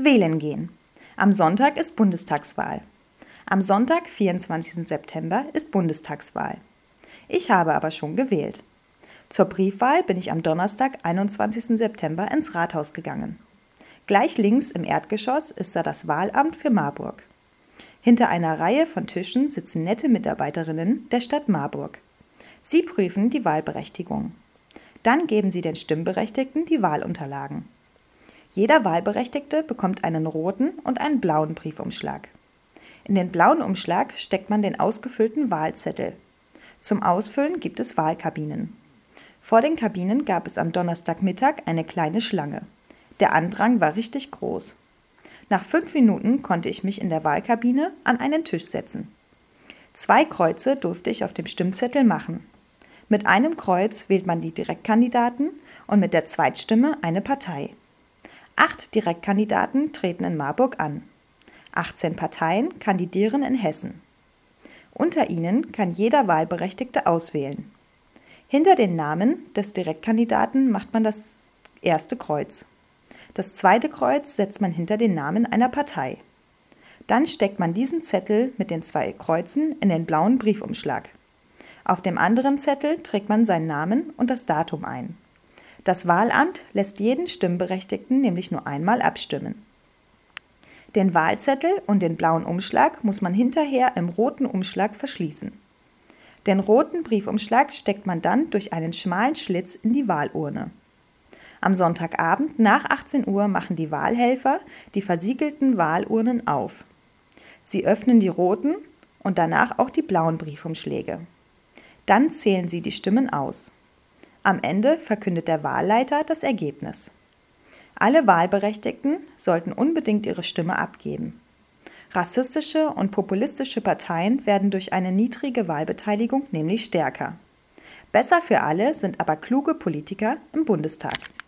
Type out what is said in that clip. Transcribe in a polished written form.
Wählen gehen. Am Sonntag ist Bundestagswahl. Am Sonntag, 24. September, ist Bundestagswahl. Ich habe aber schon gewählt. Zur Briefwahl bin ich am Donnerstag, 21. September, ins Rathaus gegangen. Gleich links im Erdgeschoss ist da das Wahlamt für Marburg. Hinter einer Reihe von Tischen sitzen nette Mitarbeiterinnen der Stadt Marburg. Sie prüfen die Wahlberechtigung. Dann geben sie den Stimmberechtigten die Wahlunterlagen. Jeder Wahlberechtigte bekommt einen roten und einen blauen Briefumschlag. In den blauen Umschlag steckt man den ausgefüllten Wahlzettel. Zum Ausfüllen gibt es Wahlkabinen. Vor den Kabinen gab es am Donnerstagmittag eine kleine Schlange. Der Andrang war richtig groß. Nach 5 Minuten konnte ich mich in der Wahlkabine an einen Tisch setzen. 2 Kreuze durfte ich auf dem Stimmzettel machen. Mit einem Kreuz wählt man die Direktkandidaten und mit der Zweitstimme eine Partei. 8 Direktkandidaten treten in Marburg an. 18 Parteien kandidieren in Hessen. Unter ihnen kann jeder Wahlberechtigte auswählen. Hinter den Namen des Direktkandidaten macht man das erste Kreuz. Das zweite Kreuz setzt man hinter den Namen einer Partei. Dann steckt man diesen Zettel mit den 2 Kreuzen in den blauen Briefumschlag. Auf dem anderen Zettel trägt man seinen Namen und das Datum ein. Das Wahlamt lässt jeden Stimmberechtigten nämlich nur einmal abstimmen. Den Wahlzettel und den blauen Umschlag muss man hinterher im roten Umschlag verschließen. Den roten Briefumschlag steckt man dann durch einen schmalen Schlitz in die Wahlurne. Am Sonntagabend nach 18 Uhr machen die Wahlhelfer die versiegelten Wahlurnen auf. Sie öffnen die roten und danach auch die blauen Briefumschläge. Dann zählen sie die Stimmen aus. Am Ende verkündet der Wahlleiter das Ergebnis. Alle Wahlberechtigten sollten unbedingt ihre Stimme abgeben. Rassistische und populistische Parteien werden durch eine niedrige Wahlbeteiligung nämlich stärker. Besser für alle sind aber kluge Politiker im Bundestag.